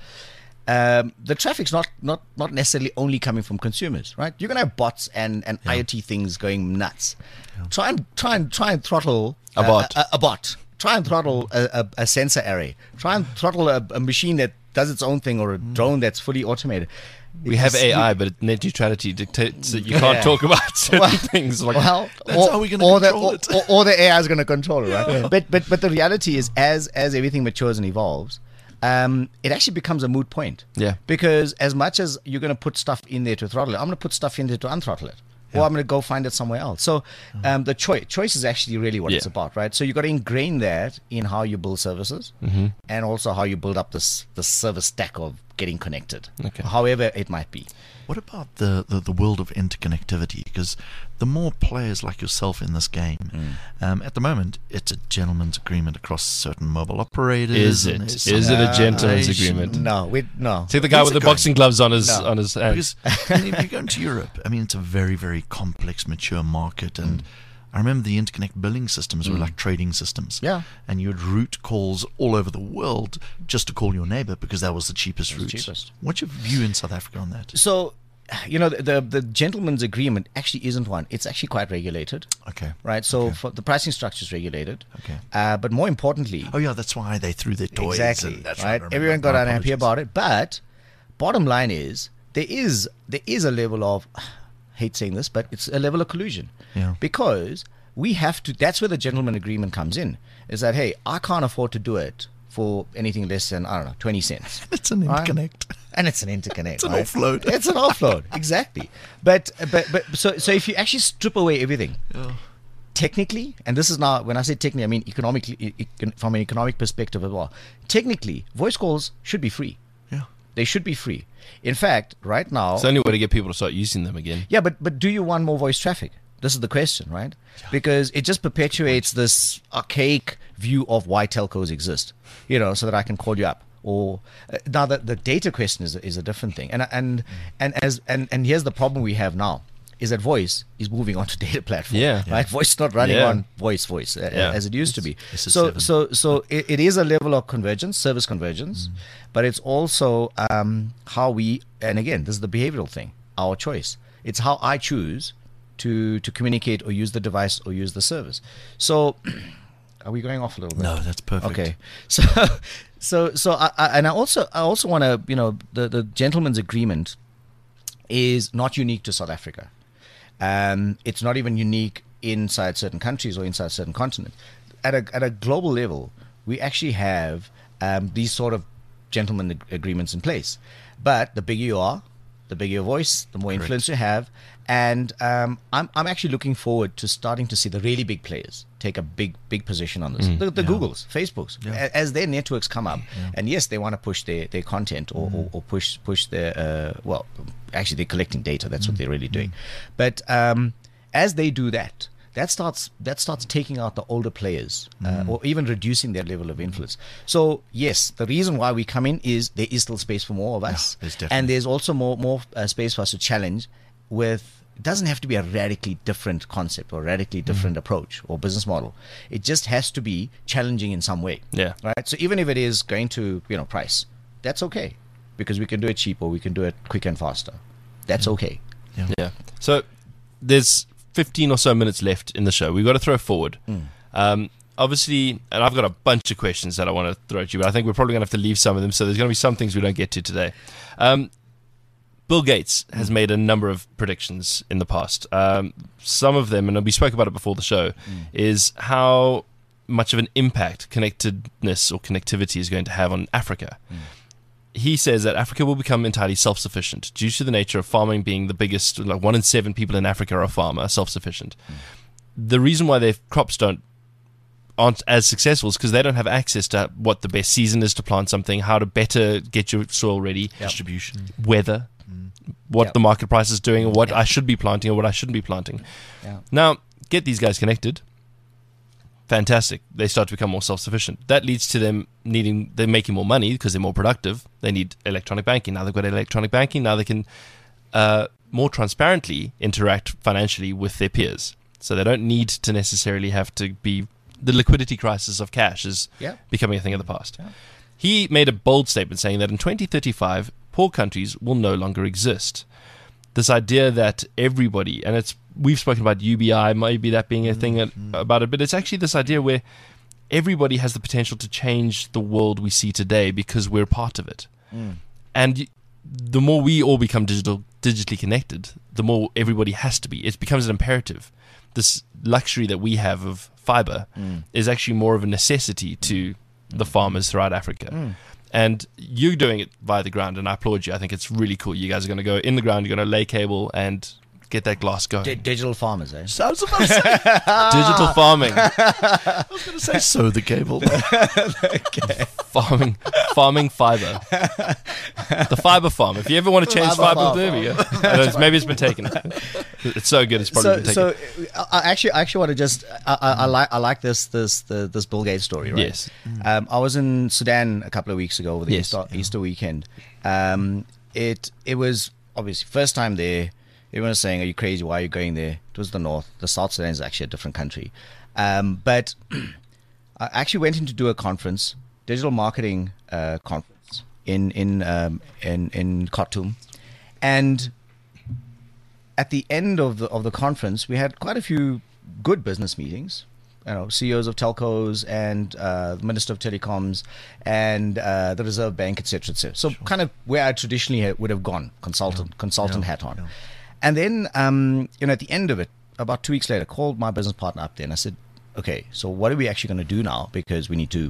the traffic's not necessarily only coming from consumers, right? You're gonna have bots and IoT things going nuts. Yeah. Try and throttle a bot. A bot. Try and throttle a sensor array. Try and throttle a machine that does its own thing, or a drone that's fully automated. We have AI, but net neutrality dictates that you can't talk about certain things. Like, That's how we're gonna control it. Or the AI is going to control it, right? Yeah. But the reality is, as everything matures and evolves, it actually becomes a moot point. Yeah. Because as much as you're going to put stuff in there to throttle it, I'm going to put stuff in there to unthrottle it. Or I'm going to go find it somewhere else. So the choice is actually really what it's about, right? So you've got to ingrain that in how you build services, and also how you build up the service stack of getting connected, however it might be. What about the world of interconnectivity? Because the more players like yourself in this game, at the moment, it's a gentleman's agreement across certain mobile operators. Is it? Is it a gentleman's agreement? No. See the guy with the boxing gloves on his hands. Because if you go into Europe, I mean, it's a very, very complex, mature market, and I remember the interconnect billing systems were like trading systems. Yeah. And you would route calls all over the world just to call your neighbor because that was the cheapest route. What's your view in South Africa on that? So, the gentleman's agreement actually isn't one. It's actually quite regulated. Okay. Right? So for the pricing structure is regulated. Okay. But more importantly... Oh, yeah, that's why they threw their toys. Exactly. That's right? Everyone got unhappy about it. But bottom line is, there is a level of... hate saying this, but it's a level of collusion. Yeah. Because we have to, that's where the gentleman agreement comes in, is that, hey, I can't afford to do it for anything less than, I don't know, 20 cents. It's an interconnect. Right? And it's an interconnect. It's an offload. It's an offload, exactly. But so if you actually strip away everything, technically, and this is now, when I say technically, I mean economically, from an economic perspective as well, technically, voice calls should be free. Yeah. They should be free. In fact, right now... It's the only way to get people to start using them again. Yeah, but do you want more voice traffic? This is the question, right? Yeah. Because it just perpetuates this archaic view of why telcos exist, so that I can call you up. Or now the data question is a different thing. And here's the problem we have now, is that voice is moving on to data platform. Yeah. Right? Voice is not running on voice as it used to be. So it is a level of convergence, service convergence, but it's also how we, and again, this is the behavioral thing, our choice. It's how I choose to communicate or use the device or use the service. So are we going off a little bit? No, that's perfect. Okay. So I also want to, the gentleman's agreement is not unique to South Africa. It's not even unique inside certain countries or inside certain continents. At a global level, we actually have these sort of gentleman agreements in place. But the bigger you are, the bigger your voice, the more influence you have. And I'm actually looking forward to starting to see the really big players take a big position on this. The Googles, Facebooks, as their networks come up. And yes, they want to push their content or push their, actually they're collecting data. That's what they're really doing. But as they do that, that starts taking out the older players or even reducing their level of influence. So yes, the reason why we come in is there is still space for more of us. And there's also more space for us to challenge with. It doesn't have to be a radically different concept or radically different approach or business model. It just has to be challenging in some way. Yeah. Right. So even if it is going to, price, that's okay, because we can do it cheap or we can do it quicker and faster. That's okay. Yeah. So there's 15 or so minutes left in the show. We've got to throw forward. Obviously, and I've got a bunch of questions that I want to throw at you, but I think we're probably going to have to leave some of them. So there's going to be some things we don't get to today. Bill Gates has made a number of predictions in the past. Some of them, and we spoke about it before the show, is how much of an impact connectedness or connectivity is going to have on Africa. He says that Africa will become entirely self-sufficient due to the nature of farming being the biggest, like 1 in 7 people in Africa are a farmer, are self-sufficient. The reason why their crops aren't as successful is because they don't have access to what the best season is to plant something, how to better get your soil ready, distribution, weather, what the market price is doing, or what I should be planting or what I shouldn't be planting. Now, get these guys connected. fantastic. They start to become more self-sufficient. That leads to them they're making more money because they're more productive. They need electronic banking. Now they've got electronic banking. Now they can more transparently interact financially with their peers. So they don't need to necessarily have to be, the liquidity crisis of cash is becoming a thing of the past. Yeah. He made a bold statement saying that in 2035, poor countries will no longer exist. This idea that everybody, and we've spoken about UBI, maybe that being a thing about it, but it's actually this idea where everybody has the potential to change the world we see today because we're part of it. And the more we all become digitally connected, the more everybody has to be. It becomes an imperative. This luxury that we have of fiber is actually more of a necessity to the farmers throughout Africa. And you're doing it via the ground, and I applaud you. I think it's really cool. You guys are going to go in the ground, you're going to lay cable and get that glass going. Digital farmers, eh? So I was about to say, Digital farming. I was going to say, sow the cable. Farming fiber. The fiber farm. If you ever want to change fiber, there we go. Maybe it's been taken. It's so good. It's probably been taken. So I actually want to just I like this Bill Gates story, right? Yes. I was in Sudan a couple of weeks ago over the Yes. Easter weekend. It was obviously first time there. Everyone was saying, "Are you crazy? Why are you going there?" It was the north. The South Sudan is actually a different country. But I actually went in to do a conference, digital marketing conference in Khartoum, and at the end of the conference, we had quite a few good business meetings. CEOs of telcos and the Minister of Telecoms and the Reserve Bank, etc., etc. So kind of where I traditionally would have gone, consultant hat on. Yeah. And then, at the end of it, about 2 weeks later, called my business partner up there and I said, okay, so what are we actually going to do now? Because we need to,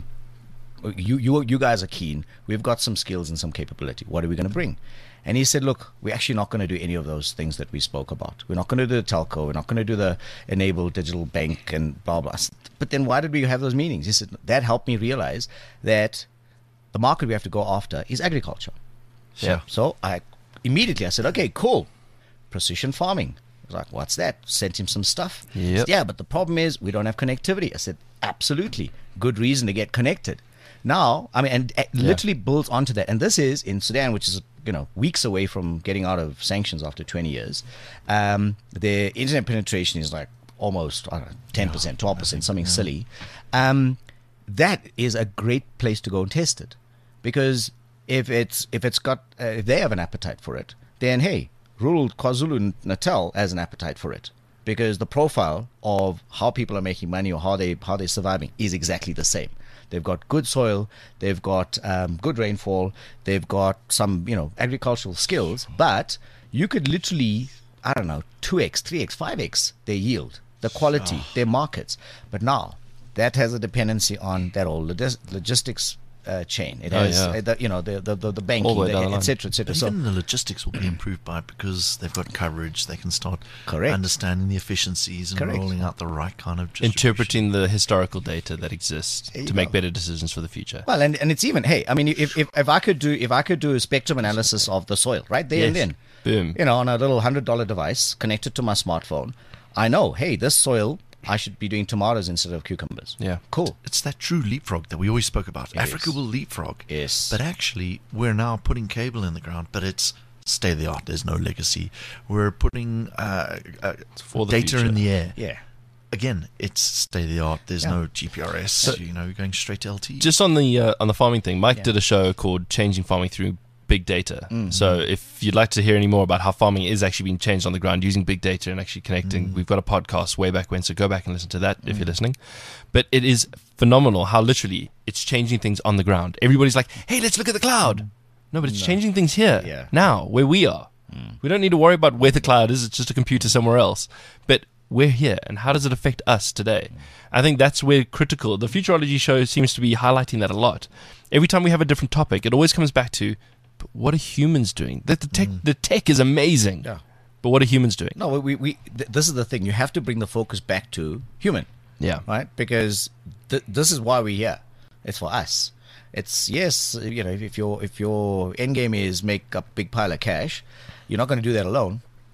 you guys are keen. We've got some skills and some capability. What are we going to bring? And he said, look, we're actually not going to do any of those things that we spoke about. We're not going to do the telco. We're not going to do the enable digital bank and blah, blah. But then why did we have those meetings? He said, that helped me realize that the market we have to go after is agriculture. So I said, okay, cool. Precision farming. I was like, what's that? Sent him some stuff. Yep. Said, yeah, but the problem is we don't have connectivity. I said, absolutely. Good reason to get connected. Now, and it literally builds onto that. And this is in Sudan, which is, weeks away from getting out of sanctions after 20 years. Their internet penetration is like almost, 10%, 12%, something silly. That is a great place to go and test it. Because if they have an appetite for it, then hey, rural KwaZulu-Natal has an appetite for it, because the profile of how people are making money or how they're surviving is exactly the same. They've got good soil, they've got good rainfall, they've got some agricultural skills, but you could literally 2x, 3x, 5x their yield, the quality, their markets. But now that has a dependency on that whole logistics chain. It has the banking, etc. So even the logistics will be improved by it because they've got coverage. They can start understanding the efficiencies and rolling out the right kind of interpreting the historical data that exists to make better decisions for the future. Well, and it's even if I could do a spectrum analysis of the soil right there and then, boom, on a little $100 device connected to my smartphone, I know, hey, this soil, I should be doing tomatoes instead of cucumbers. Yeah. Cool. It's that true leapfrog that we always spoke about. Africa will leapfrog. Yes. But actually, we're now putting cable in the ground, but it's state of the art. There's no legacy. We're putting for the data future. in the air. Yeah. Again, it's state of the art. There's no GPRS. So, you're going straight to LTE. Just on the farming thing, Mike did a show called Changing Farming Through Big Data. So if you'd like to hear any more about how farming is actually being changed on the ground using big data and actually connecting, we've got a podcast way back when, so go back and listen to that if you're listening. But it is phenomenal how literally it's changing things on the ground. Everybody's like, hey, let's look at the cloud. No, but it's changing things here, now, where we are. We don't need to worry about where the cloud is. It's just a computer somewhere else. But we're here, and how does it affect us today? I think that's where critical. The Futurology show seems to be highlighting that a lot. Every time we have a different topic, it always comes back to, but what are humans doing? The tech is amazing, but what are humans doing? No, this is the thing. You have to bring the focus back to human. Yeah. Right? Because this is why we're here. It's for us. It's, if your end game is make a big pile of cash, you're not going to do that alone.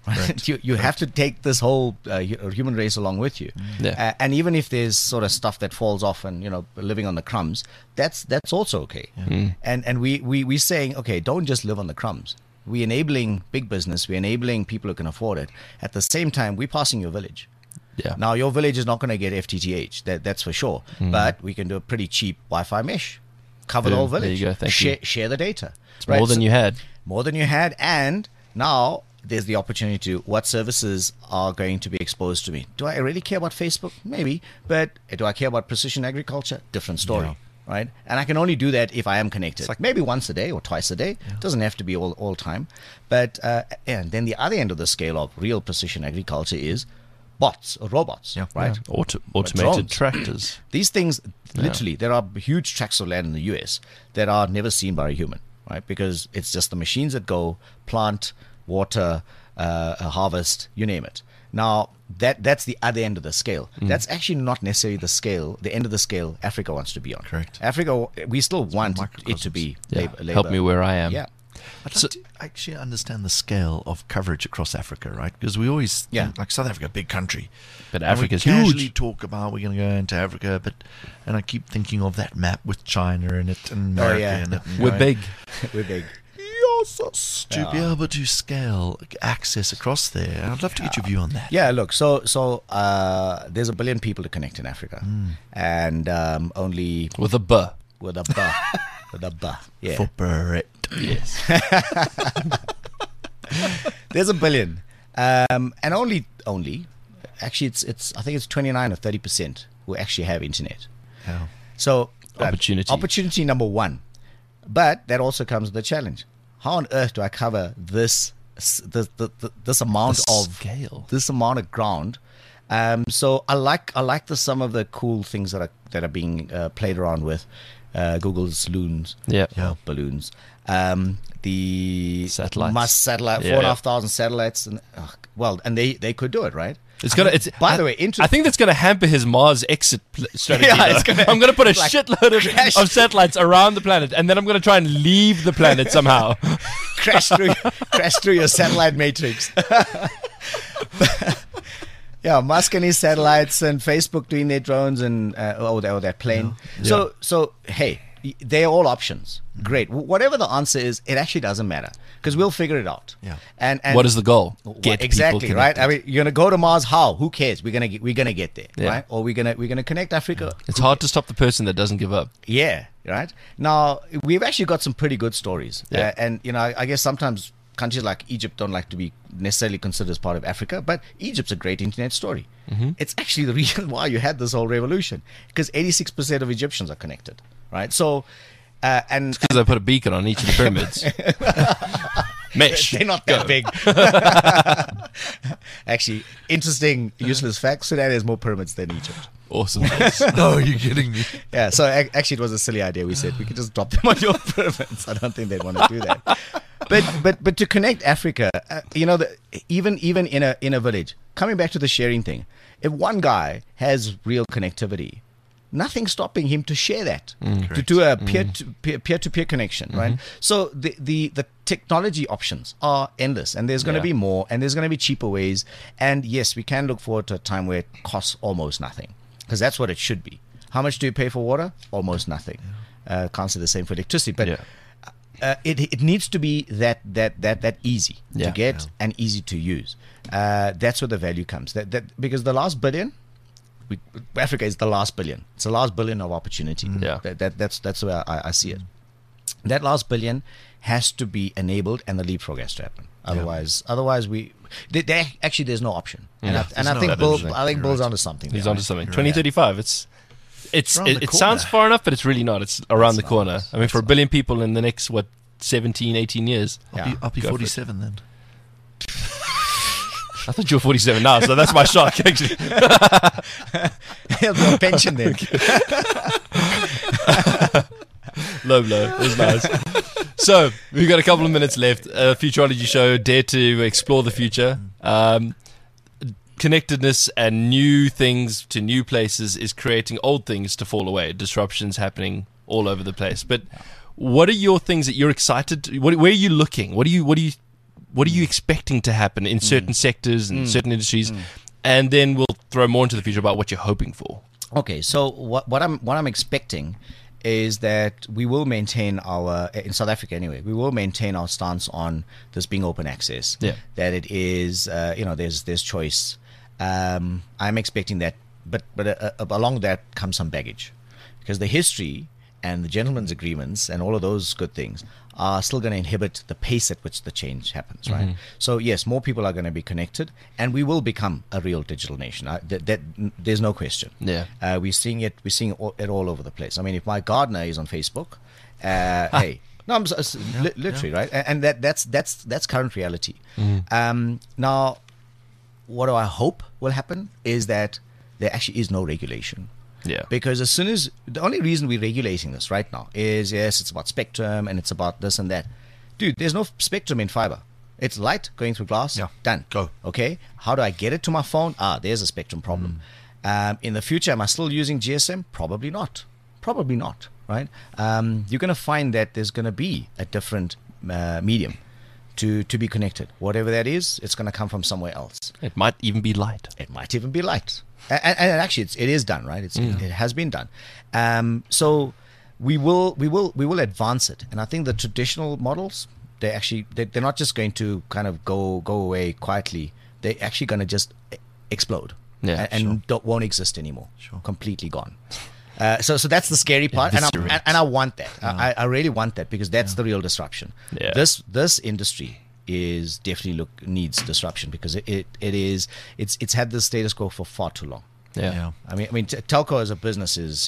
Right. You have to take this whole human race along with you. Yeah. And even if there's sort of stuff that falls off and living on the crumbs, that's also okay. And we're saying, okay, don't just live on the crumbs. We're enabling big business. We're enabling people who can afford it. At the same time, we're passing your village. Yeah. Now, your village is not going to get FTTH. That's for sure. But we can do a pretty cheap Wi-Fi mesh. Cover the Boom. whole There village. you go. Thank you. Share the data. It's more than you had. More than you had. And now there's the opportunity to what services are going to be exposed to me. Do I really care about Facebook? Maybe. But do I care about precision agriculture? Different story. Yeah. Right? And I can only do that if I am connected. like- Maybe once a day or twice a day. It doesn't have to be all time. But and then the other end of the scale of real precision agriculture is bots or robots. Yeah. Right? Automated drones. tractors. These things, literally, there are huge tracts of land in the US that are never seen by a human, right? Because it's just the machines that go plant, water, harvest, you name it. Now, that's the other end of the scale. That's actually not necessarily the end of the scale Africa wants to be on. Correct. Africa, we still want it microcosms. to be Yeah. labor. Help me where I am. Yeah. I'd like to actually understand the scale of coverage across Africa, right? Because we always think, like South Africa, big country. But And Africa's we casually huge. talk about we're going to go into Africa, and I keep thinking of that map with China in it and America yeah. in it. and We're going, big. We're big. Yes, to be able to scale access across there. I'd love to get your view on that. Yeah, look, so there's 1 billion people to connect in Africa. And only With a B. with a buh. With a buh. Yeah. For Barrett. Yes. There's 1 billion, and only actually it's I think it's 29 or 30% who actually have internet. Yeah. So Opportunity. number one, but that also comes with a challenge. How on earth do I cover this amount Scale. this amount of ground? So I like some of the cool things that are being played around with. Google's Loons, Yeah. balloons, the Satellites. Musk satellite, Yeah. 4,500 satellites, and they could do it, right? It's gonna. It's By the way, I think that's gonna hamper his Mars exit strategy. Yeah, though. it's gonna- I'm gonna put a like shitload crash. of satellites around the planet, and then I'm gonna try and leave the planet somehow. crash through your satellite matrix. Yeah, Musk and his satellites, and Facebook doing their drones, and or that plane. Yeah. So hey, they're all options. Great. Whatever the answer is, it actually doesn't matter because we'll figure it out. Yeah. And What is the goal? Get exactly people right. connected. I mean, you're gonna go to Mars. How? Who cares? We're gonna get there, Yeah. right? Or we're gonna connect Africa. It's hard to stop the person that doesn't give up. Yeah, right. Now we've actually got some pretty good stories, Yeah. and I guess sometimes countries like Egypt don't like to be necessarily considered as part of Africa, but Egypt's a great internet story. It's actually the reason why you had this whole revolution because 86% of Egyptians are connected, right? So, and Because I put a beacon on each of the pyramids. Mesh. they're not that big. Actually, interesting, useless fact: Sudan has more pyramids than Egypt. Awesome. No, you're kidding me. Yeah, so actually, it was a silly idea. We said we could just drop them on your pyramids. I don't think they'd want to do that. But to connect Africa, even in a village, coming back to the sharing thing, if one guy has real connectivity, nothing's stopping him to share that, to do a peer-to-peer connection, right? So the technology options are endless, and there's going to Yeah. be more, and there's going to be cheaper ways. And yes, we can look forward to a time where it costs almost nothing, because that's what it should be. How much do you pay for water? Almost nothing. Can't say the same for electricity, but Yeah. it needs to be that easy Yeah. to get and easy to use. That's where the value comes. That because the last billion, Africa is the last billion. It's the last billion of opportunity. Yeah. That's where I see it. That last billion has to be enabled, and the leapfrog has to happen. Otherwise, actually there's no option. And Yeah. I no think option. Bill's onto something. He's there, onto right? something. Right. 2035. It around the sounds corner. far enough, but it's really not. It's around the not. corner. I mean, for a billion people in the next 17, 18 years. Yeah. I'll be Go for it. 47 then. I thought you were 47 now, so that's my shock. Actually, He'll be on pension then. low blow. It was nice. So we've got a couple of minutes left. Futurology show. Dare to explore the future. Connectedness and new things to new places is creating old things to fall away. Disruptions happening all over the place. But what are your things that you're excited? Where are you looking? What are you What are you expecting to happen in certain sectors and certain industries? And then we'll throw more into the future about what you're hoping for. Okay, so what I'm expecting is that we will maintain our, in South Africa anyway, we will maintain our stance on this being open access. Yeah. That it is, there's choice. I'm expecting that, but along that comes some baggage, because the history and the gentleman's agreements and all of those good things are still going to inhibit the pace at which the change happens, right? So yes, more people are going to be connected, and we will become a real digital nation. That there's no question. Yeah. We're seeing it. We're seeing it all over the place. I mean, if my gardener is on Facebook, hey, no, I'm literally right, and that's current reality. Now, what do I hope will happen is that there actually is no regulation. Yeah. Because as soon as the only reason we're regulating this right now is, yes, it's about spectrum and it's about this and that. Dude, there's no spectrum in fiber. It's light going through glass. Yeah. Done. Go. Okay. How do I get it to my phone? There's a spectrum problem. In the future, am I still using GSM? Probably not. Probably not. Right. You're going to find that there's going to be a different medium to be connected. Whatever that is, it's going to come from somewhere else. It might even be light. It might even be light. And actually, it is done, right? It has been done. So we will advance it, and I think the traditional models, they're not just going to kind of go away quietly. They're actually going to just explode, and won't exist anymore. Completely gone. So that's the scary part, and I want that. I really want that, because that's the real disruption. Yeah. This industry is definitely needs disruption, because it's had the status quo for far too long. Yeah. I mean, telco as a business is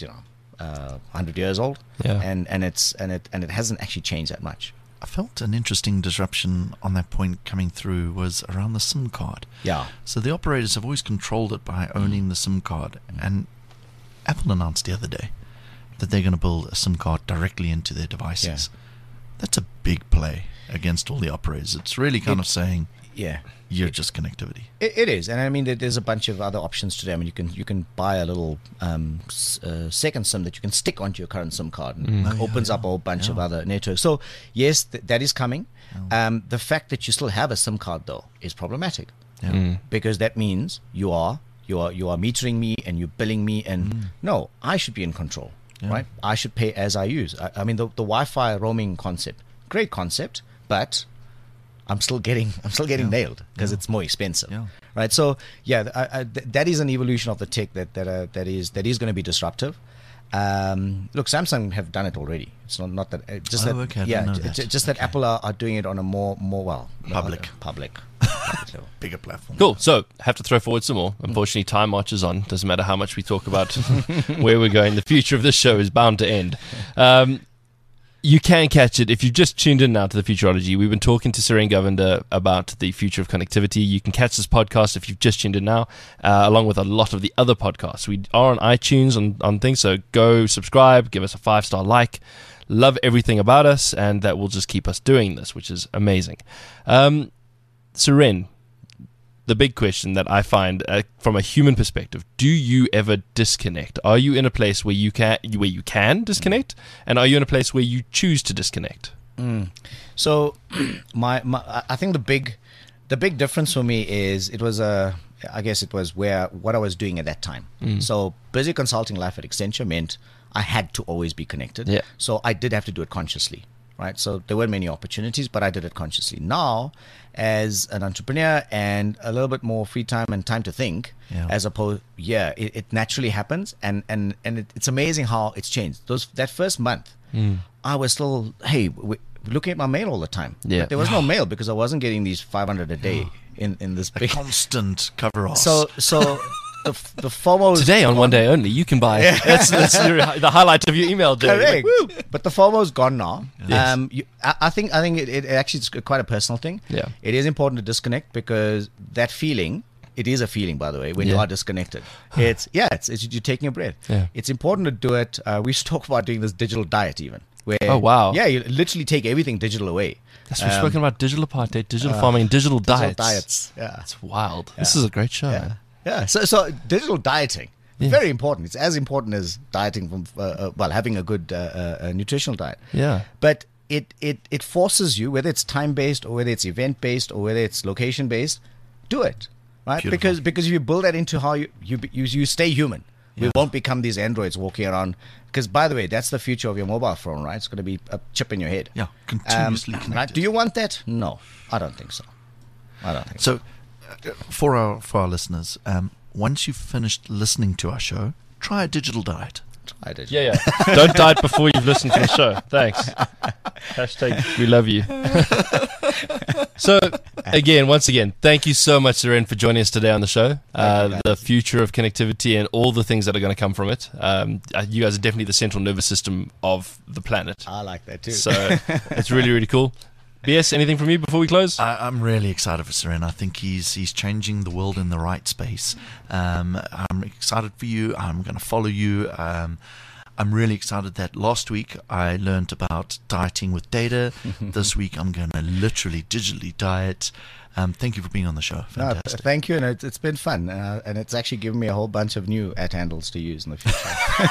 100 years old, and it hasn't actually changed that much. I felt an interesting disruption on that point coming through was around the SIM card. Yeah. So the operators have always controlled it by owning the SIM card, and Apple announced the other day that they're going to build a SIM card directly into their devices. Yeah. That's a big play against all the operators. It's really kind of saying, yeah, you're just connectivity. It is, and I mean, there's a bunch of other options today. I mean, you can buy a little second SIM that you can stick onto your current SIM card, and opens up a whole bunch of other networks. So yes, that is coming. The fact that you still have a SIM card, though, is problematic, because that means you are metering me and you're billing me, and no, I should be in control, right? I should pay as I use. I mean, the Wi-Fi roaming concept, great concept, but I'm still getting nailed because it's more expensive, right? So that is an evolution of the tech that is going to be disruptive. Look, Samsung have done it already. It's not that just that Apple are doing it on a more public level. Bigger platform. Cool. So, have to throw forward some more. Unfortunately, time marches on. Doesn't matter how much we talk about where we're going. The future of this show is bound to end. You can catch it if you've just tuned in now to the Futurology. We've been talking to Suren Govender about the future of connectivity. You can catch this podcast if you've just tuned in now, along with a lot of the other podcasts. We are on iTunes on things, so go subscribe, give us a 5-star like. Love everything about us, and that will just keep us doing this, which is amazing. Suren, the big question that I find from a human perspective, do you ever disconnect? Are you in a place where you can disconnect, and are you in a place where you choose to disconnect? So I think the big difference for me is I guess it was what I was doing at that time. So busy consulting life at Accenture meant I had to always be connected. Yeah. So I did have to do it consciously. Right, so there weren't many opportunities, but I did it consciously. Now, as an entrepreneur and a little bit more free time and time to think, as opposed, it naturally happens, and it's amazing how it's changed. That first month, I was still looking at my mail all the time. Yeah, but there was no mail because I wasn't getting these 500 a day in this big constant cover off. So. The FOMO today on 1 day only you can buy. That's the highlight of your email day. Correct. Like, but the FOMO's gone now. Yes. I think it actually is quite a personal thing. Yeah. It is important to disconnect because that feeling. It is a feeling, by the way, when you are disconnected. It's you're taking a breath. Yeah. It's important to do it. We should talk about doing this digital diet even. Where, oh wow. Yeah, you literally take everything digital away. Yes, we've spoken about digital apartheid, digital farming, and digital diets. Diets. Yeah. It's wild. Yeah. This is a great show. Yeah. Yeah, so digital dieting, very important. It's as important as dieting from, having a good nutritional diet. Yeah. But it forces you, whether it's time based or whether it's event based or whether it's location based, do it, right? Beautiful. Because if you build that into how you stay human. We won't become these androids walking around. Because, by the way, that's the future of your mobile phone, right? It's going to be a chip in your head. Yeah, continuously connected. Right? Do you want that? No, I don't think so. So, for our listeners, once you've finished listening to our show, try a digital diet. I did. Yeah. Don't diet before you've listened to the show. Thanks. Hashtag we love you. So, once again, thank you so much, Seren, for joining us today on the show. The future of connectivity and all the things that are going to come from it. You guys are definitely the central nervous system of the planet. I like that too. So, it's really, really cool. BS, anything from you before we close? I'm really excited for Seren. I think he's changing the world in the right space. I'm excited for you. I'm going to follow you. I'm really excited that last week I learned about dieting with data. This week I'm going to literally digitally diet. Thank you for being on the show. Fantastic. Thank you, and it's been fun. And it's actually given me a whole bunch of new @handles to use in the future.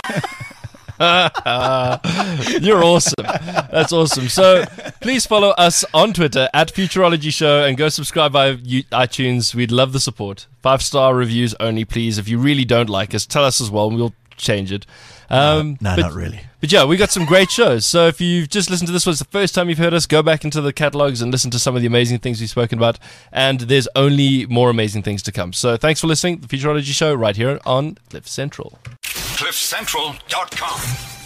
You're awesome. That's awesome. So please follow us on Twitter @Futurology Show and go subscribe via iTunes. We'd love the support. 5-star reviews only, please. If you really don't like us, tell us as well and we'll change it. No, not really. But yeah, we got some great shows. So if you've just listened to this one, it's the first time you've heard us, go back into the catalogs and listen to some of the amazing things we've spoken about. And there's only more amazing things to come. So thanks for listening. The Futurology Show right here on Cliff Central. CliffCentral.com